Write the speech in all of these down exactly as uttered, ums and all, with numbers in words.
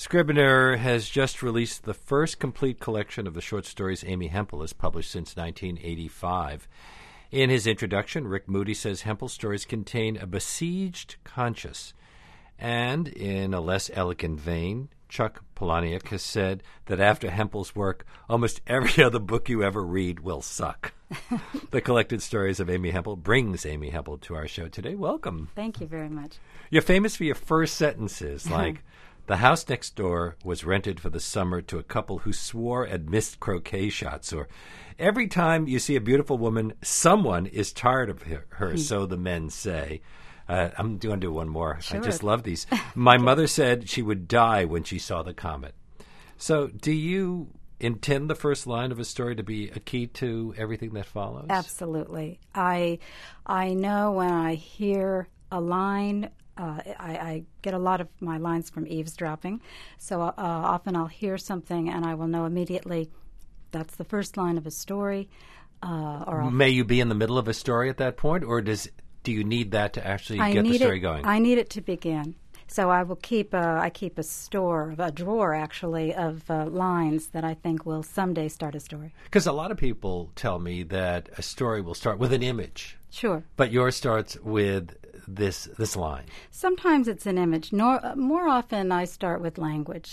Scribner has just released the first complete collection of the short stories Amy Hempel has published since nineteen eighty-five. In his introduction, Rick Moody says Hempel's stories contain a besieged conscience. And in a less elegant vein, Chuck Palahniuk has said that after Hempel's work, almost every other book you ever read will suck. The Collected Stories of Amy Hempel brings Amy Hempel to our show today. Welcome. Thank you very much. You're famous for your first sentences, like, the house next door was rented for the summer to a couple who swore at missed croquet shots, or every time you see a beautiful woman, someone is tired of her, her so the men say. Uh, I'm going to do one more. Sure. I just love these. My mother said she would die when she saw the comet. So do you intend the first line of a story to be a key to everything that follows? Absolutely. I I know when I hear a line, uh, I, I get a lot of my lines from eavesdropping, so uh, often I'll hear something and I will know immediately that's the first line of a story. Uh, or I'll May you be in the middle of a story at that point, or does do you need that to actually I get the need story it, going? I need it to begin. So I will keep a, I keep a store, a drawer actually, of uh, lines that I think will someday start a story. Because a lot of people tell me that a story will start with an image. Sure. But yours starts with this this line. Sometimes it's an image. Nor, uh, more often I start with language.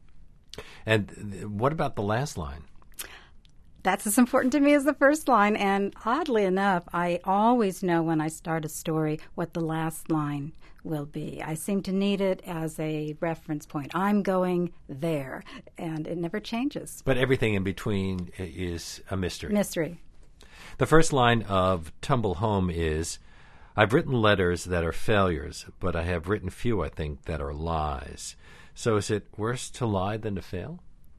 And th- what about the last line? That's as important to me as the first line. And oddly enough, I always know when I start a story what the last line will be. I seem to need it as a reference point. I'm going there, and it never changes. But everything in between is a mystery. Mystery. The first line of Tumble Home is, I've written letters that are failures, but I have written few, I think, that are lies. So is it worse to lie than to fail?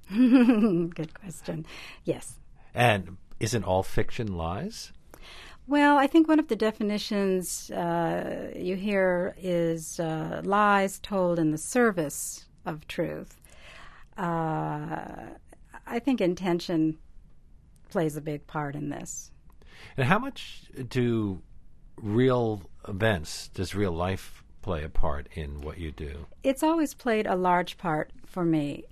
Good question. Yes. And isn't all fiction lies? Well, I think one of the definitions uh, you hear is uh, lies told in the service of truth. Uh, I think intention plays a big part in this. And how much do real events, does real life play a part in what you do? It's always played a large part for me.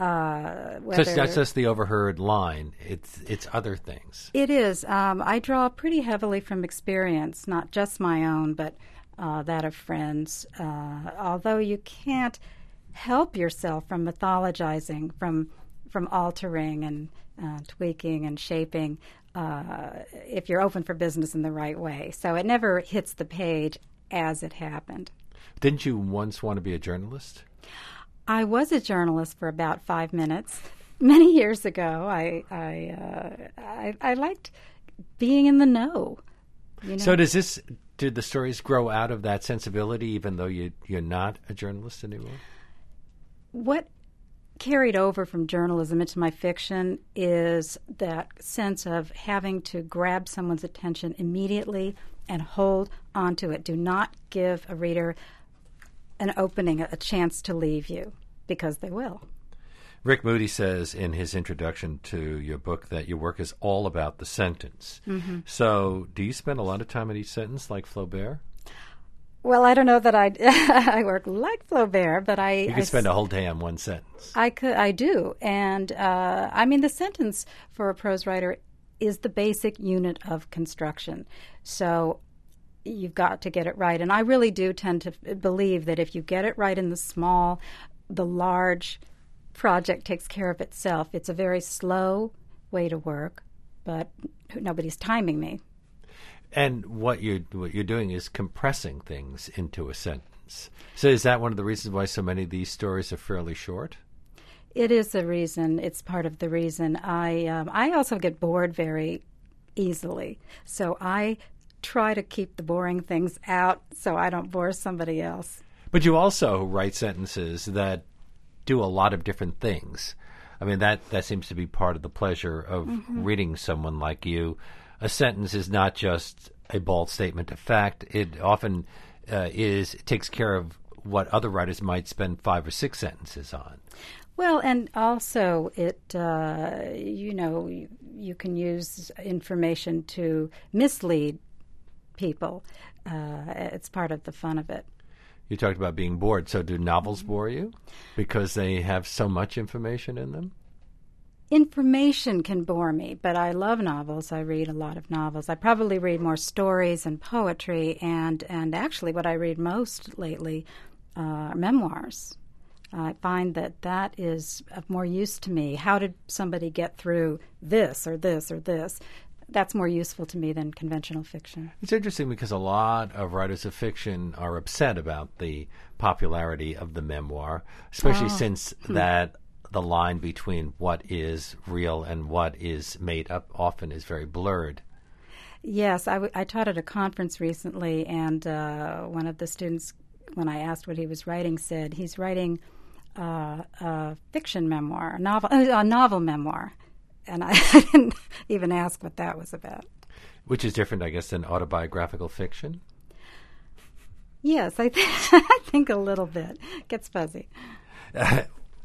Uh, so it's not just the overheard line, it's it's other things. It is. Um, I draw pretty heavily from experience, not just my own, but uh, that of friends. Uh, although you can't help yourself from mythologizing, from from altering and uh, tweaking and shaping, uh, if you're open for business in the right way. So it never hits the page as it happened. Didn't you once want to be a journalist? I was a journalist for about five minutes many years ago. I I, uh, I I liked being in the know. You know? So does this? Did the stories grow out of that sensibility, even though you you're not a journalist anymore? What carried over from journalism into my fiction is that sense of having to grab someone's attention immediately and hold onto it. Do not give a reader an opening, a chance to leave you, because they will. Rick Moody says in his introduction to your book that your work is all about the sentence. Mm-hmm. So do you spend a lot of time on each sentence like Flaubert? Well, I don't know that I I work like Flaubert, but I... You could I, spend a whole day on one sentence. I could. I do. And, uh, I mean, the sentence for a prose writer is the basic unit of construction. So you've got to get it right. And I really do tend to believe that if you get it right in the small, the large project takes care of itself. It's a very slow way to work, but nobody's timing me. And what you're, what you're doing is compressing things into a sentence. So is that one of the reasons why so many of these stories are fairly short? It is a reason. It's part of the reason. I um, I also get bored very easily. So I try to keep the boring things out so I don't bore somebody else. But you also write sentences that do a lot of different things. I mean, that, that seems to be part of the pleasure of mm-hmm. reading someone like you. A sentence is not just a bald statement of fact. It often uh, is it takes care of what other writers might spend five or six sentences on. Well, and also it, uh, you know, you, you can use information to mislead people. Uh, it's part of the fun of it. You talked about being bored. So do novels bore you because they have so much information in them? Information can bore me, but I love novels. I read a lot of novels. I probably read more stories and poetry, and, and actually what I read most lately uh, are memoirs. I find that that is of more use to me. How did somebody get through this or this or this? That's more useful to me than conventional fiction. It's interesting because a lot of writers of fiction are upset about the popularity of the memoir, especially Oh. since Hmm. that the line between what is real and what is made up often is very blurred. Yes, I, w- I taught at a conference recently, and uh, one of the students, when I asked what he was writing, said he's writing uh, a fiction memoir, a novel, a novel memoir. And I didn't even ask what that was about. Which is different, I guess, than autobiographical fiction. Yes, I, th- I think a little bit. Gets fuzzy. Uh,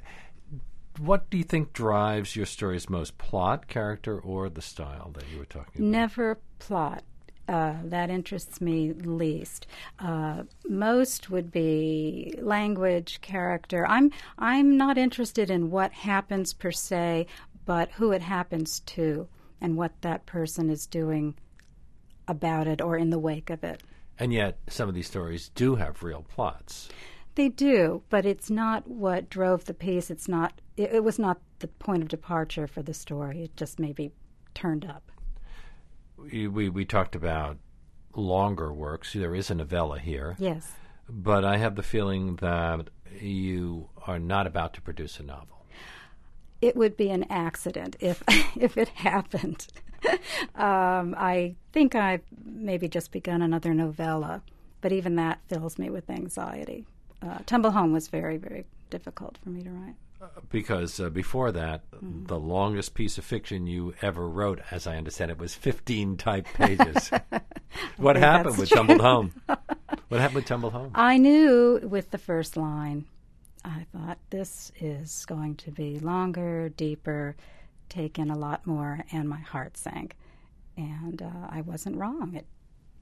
what do you think drives your stories most, plot, character, or the style that you were talking about? Never plot. Uh, that interests me least. Uh, most would be language, character. I'm I'm not interested in what happens per se, but who it happens to and what that person is doing about it or in the wake of it. And yet, some of these stories do have real plots. They do, but it's not what drove the piece. It's not. It, it was not the point of departure for the story. It just maybe turned up. We, we we talked about longer works. There is a novella here. Yes. But I have the feeling that you are not about to produce a novel. It would be an accident if if it happened. um, I think I've maybe just begun another novella, but even that fills me with anxiety. Uh, Tumble Home was very, very difficult for me to write. Because uh, before that, Mm. the longest piece of fiction you ever wrote, as I understand it, was fifteen typed pages. What think happened that's with true. Tumbled Home? What happened with Tumbled Home? I knew with the first line, I thought this is going to be longer, deeper, take in a lot more, and my heart sank. And uh, I wasn't wrong. It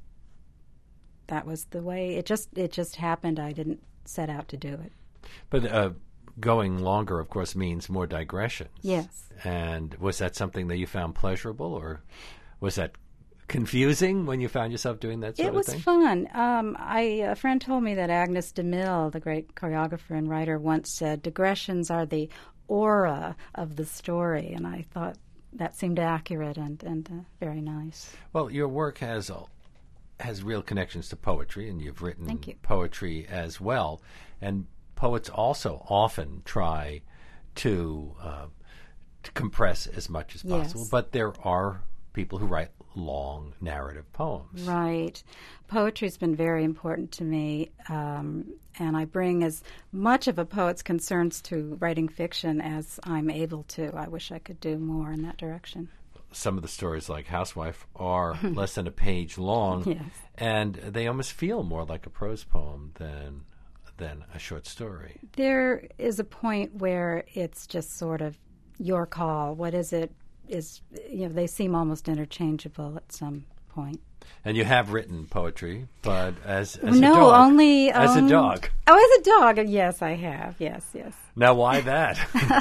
that was the way it just it just happened. I didn't set out to do it. But uh, going longer, of course, means more digressions. Yes. And was that something that you found pleasurable, or was that confusing when you found yourself doing that sort It was of thing? fun. Um, I a friend told me that Agnes de Mille, the great choreographer and writer, once said digressions are the aura of the story, and I thought that seemed accurate and and uh, very nice. Well, your work has uh, has real connections to poetry, and you've written Thank you. poetry as well. And poets also often try to uh, to compress as much as possible, Yes. but there are people who write long narrative poems. Right. Poetry's been very important to me, um, and I bring as much of a poet's concerns to writing fiction as I'm able to. I wish I could do more in that direction. Some of the stories, like Housewife, are less than a page long, Yes. and they almost feel more like a prose poem than than a short story. There is a point where it's just sort of your call. What is it? Is you know they seem almost interchangeable at some point. And you have written poetry, but as, as no, a dog. only as um, a dog. Oh, as a dog. Yes, I have. Yes, yes. Now, why that?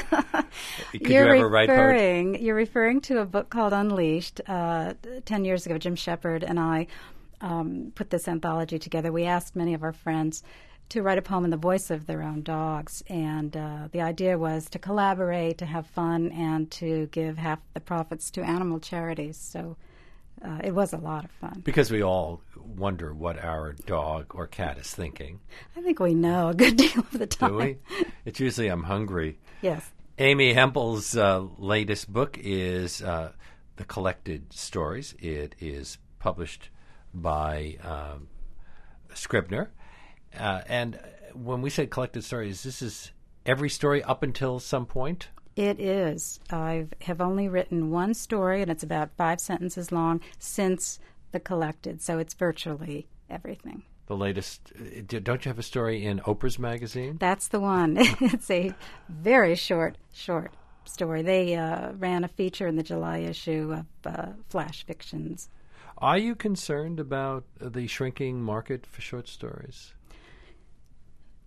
Could you're you ever write poetry? referring, You're referring to a book called Unleashed. Uh, Ten years ago, Jim Shepard and I um, put this anthology together. We asked many of our friends to write a poem in the voice of their own dogs, and uh, the idea was to collaborate, to have fun, and to give half the profits to animal charities. So uh, it was a lot of fun. Because we all wonder what our dog or cat is thinking. I think we know a good deal of the time. Do we? It's usually, I'm hungry. Yes. Amy Hempel's uh, latest book is uh, The Collected Stories. It is published by um, Scribner. Uh, and when we say collected stories, this is every story up until some point? It is. I have only written one story, and it's about five sentences long, since The Collected, so it's virtually everything. The latest, uh, don't you have a story in Oprah's magazine? That's the one. It's a very short, short story. They uh, ran a feature in the July issue of uh, Flash Fictions. Are you concerned about the shrinking market for short stories?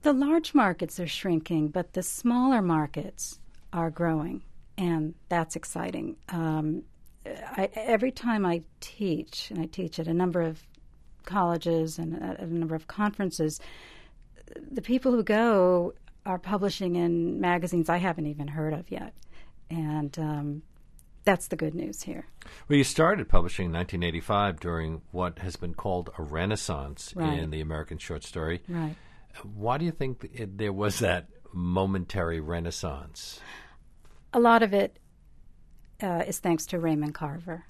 The large markets are shrinking, but the smaller markets are growing, and that's exciting. Um, I, every time I teach, and I teach at a number of colleges and at a number of conferences, the people who go are publishing in magazines I haven't even heard of yet. And um, that's the good news here. Well, you started publishing in nineteen eighty-five during what has been called a renaissance right. in the American short story. Right. Why do you think it, there was that momentary renaissance? A lot of it uh, is thanks to Raymond Carver.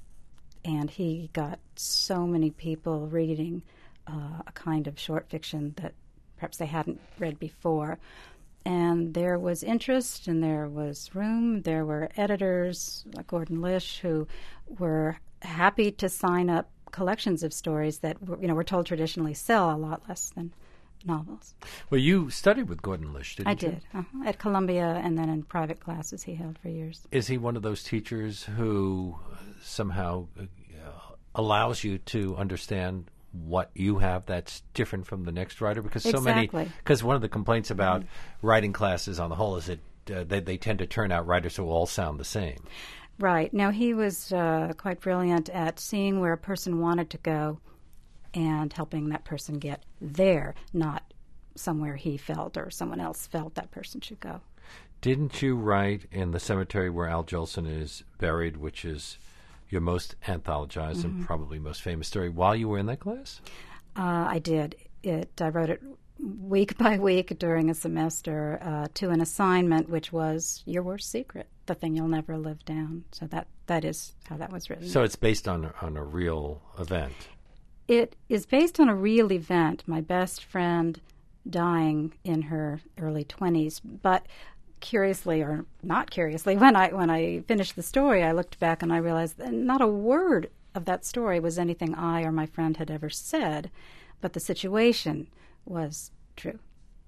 And he got so many people reading uh, a kind of short fiction that perhaps they hadn't read before. And there was interest, and there was room. There were editors like Gordon Lish who were happy to sign up collections of stories that were, you know, we're told traditionally sell a lot less than novels. Well, you studied with Gordon Lish, didn't I you? I did, uh-huh. At Columbia, and then in private classes he held for years. Is he one of those teachers who somehow uh, allows you to understand what you have that's different from the next writer? Because so exactly. many, because one of the complaints about mm-hmm. writing classes on the whole is that uh, they, they tend to turn out writers who all sound the same. Right. Now, he was uh, quite brilliant at seeing where a person wanted to go and helping that person get there, not somewhere he felt or someone else felt that person should go. Didn't you write in the cemetery where Al Jolson is buried, which is your most anthologized mm-hmm. and probably most famous story, while you were in that class? Uh, I did. It. I wrote it week by week during a semester uh, to an assignment, which was Your Worst Secret, the thing you'll never live down. So that that is how that was written. So it's based on on a real event. It is based on a real event. My best friend dying in her early twenties, but curiously or not curiously, when I when I finished the story, I looked back and I realized that not a word of that story was anything I or my friend had ever said, but the situation was true.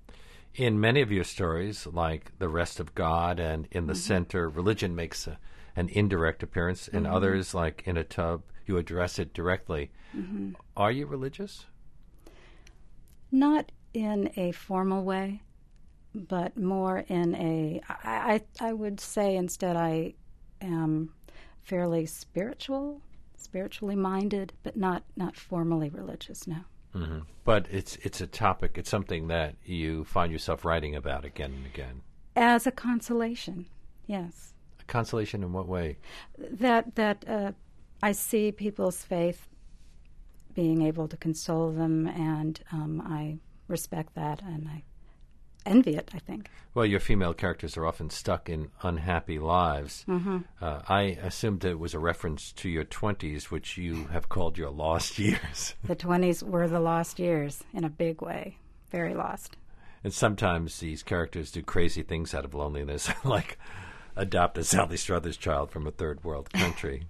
In many of your stories, like The Rest of God and In the mm-hmm. Center, religion makes a, an indirect appearance. In mm-hmm. others, like In a Tub, you address it directly. Mm-hmm. Are you religious? Not in a formal way, but more in a, I, I, I would say instead I am fairly spiritual, spiritually minded, but not, not formally religious, no. Mm-hmm. But it's it's a topic, it's something that you find yourself writing about again and again. As a consolation, yes. A consolation in what way? That, that uh, I see people's faith being able to console them, and um, I respect that, and I envy it, I think. Well, your female characters are often stuck in unhappy lives. Mm-hmm. Uh, I assumed it was a reference to your twenties, which you have called your lost years. The twenties were the lost years in a big way. Very lost. And sometimes these characters do crazy things out of loneliness, like adopt a Sally Struthers child from a third world country.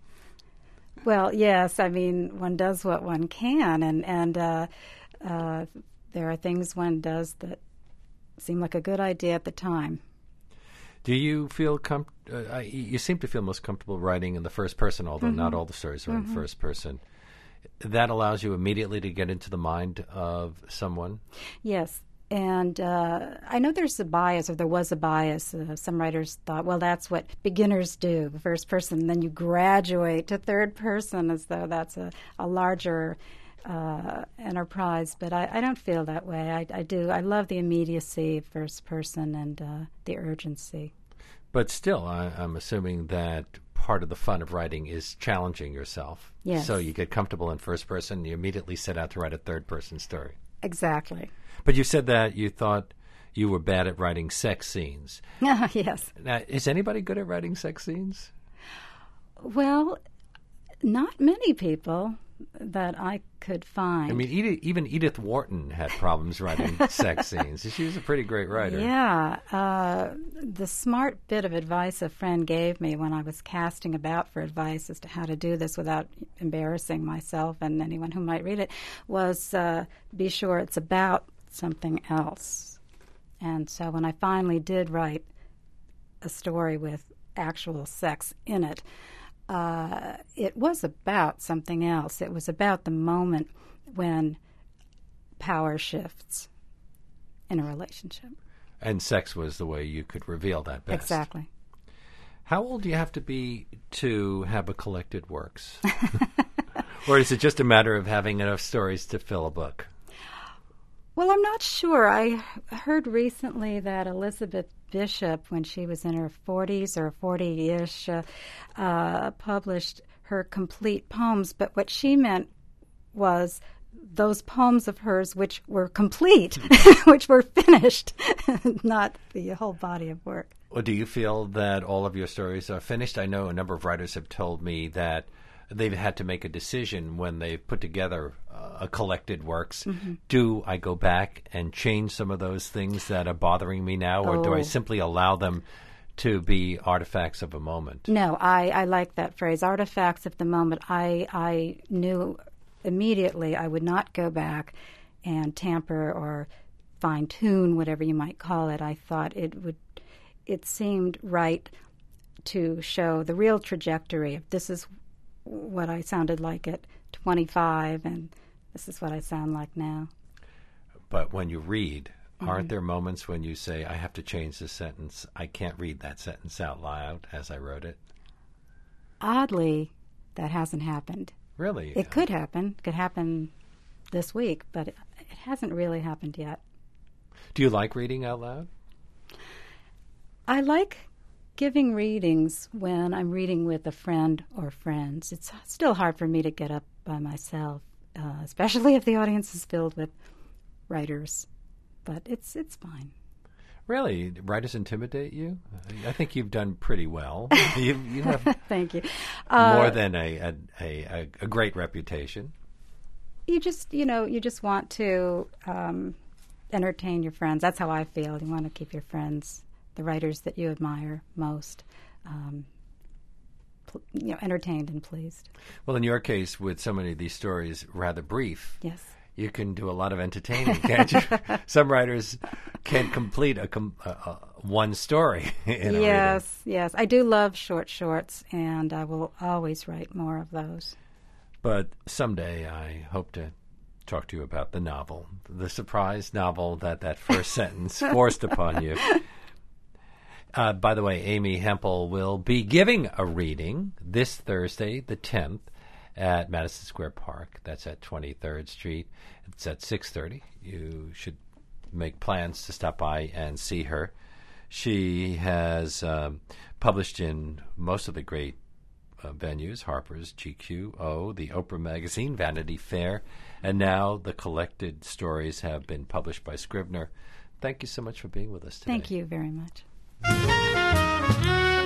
Well, yes. I mean, one does what one can, and, and uh, uh, there are things one does that seemed like a good idea at the time. Do you feel com- uh, you seem to feel most comfortable writing in the first person, although mm-hmm. not all the stories are mm-hmm. in first person. That allows you immediately to get into the mind of someone? Yes. And uh, I know there's a bias, or there was a bias. Uh, some writers thought, well, that's what beginners do, first person, then you graduate to third person as though that's a, a larger Uh, enterprise, but I, I don't feel that way. I, I do. I love the immediacy of first person and uh, the urgency. But still, I, I'm assuming that part of the fun of writing is challenging yourself. Yes. So you get comfortable in first person, you immediately set out to write a third person story. Exactly. But you said that you thought you were bad at writing sex scenes. Yes. Now, is anybody good at writing sex scenes? Well, not many people that I could find. I mean, Edith, even Edith Wharton had problems writing sex scenes. She was a pretty great writer. Yeah. Uh, the smart bit of advice a friend gave me when I was casting about for advice as to how to do this without embarrassing myself and anyone who might read it was uh, be sure it's about something else. And so when I finally did write a story with actual sex in it, Uh, it was about something else. It was about the moment when power shifts in a relationship. And sex was the way you could reveal that best. Exactly. How old do you have to be to have a collected works? Or is it just a matter of having enough stories to fill a book? Well, I'm not sure. I heard recently that Elizabeth Bishop, when she was in her forties or forty-ish, uh, uh, published her complete poems. But what she meant was those poems of hers which were complete, which were finished, not the whole body of work. Well, do you feel that all of your stories are finished? I know a number of writers have told me that they've had to make a decision when they've put together uh, a collected works. Mm-hmm. Do I go back and change some of those things that are bothering me now, or oh. do I simply allow them to be artifacts of a moment? No, I, I like that phrase, artifacts of the moment. I, I knew immediately I would not go back and tamper or fine-tune, whatever you might call it. I thought it would. It seemed right to show the real trajectory of this is what I sounded like at twenty-five, and this is what I sound like now. But when you read, mm-hmm. aren't there moments when you say, I have to change this sentence, I can't read that sentence out loud as I wrote it? Oddly, that hasn't happened. Really? It could happen. It could happen this week, but it, it hasn't really happened yet. Do you like reading out loud? I like giving readings when I'm reading with a friend or friends. It's still hard for me to get up by myself, uh, especially if the audience is filled with writers. But it's it's fine. Really? Writers intimidate you? I think you've done pretty well. you, you have Thank you. More uh, than a a, a a great reputation. You just, you know, you just want to um, entertain your friends. That's how I feel. You want to keep your friends, the writers that you admire most, um, pl- you know, entertained and pleased. Well, in your case, with so many of these stories rather brief, yes, you can do a lot of entertaining, can't you? Some writers can't complete a, com- a, a one story in a Yes, reading. yes. I do love short shorts, and I will always write more of those. But someday I hope to talk to you about the novel, the surprise novel that that first sentence forced upon you. Uh, by the way, Amy Hempel will be giving a reading this Thursday, the tenth, at Madison Square Park. That's at twenty-third Street. It's at six thirty. You should make plans to stop by and see her. She has um, published in most of the great uh, venues, Harper's, G Q, O, the Oprah Magazine, Vanity Fair, and now the collected stories have been published by Scribner. Thank you so much for being with us today. Thank you very much.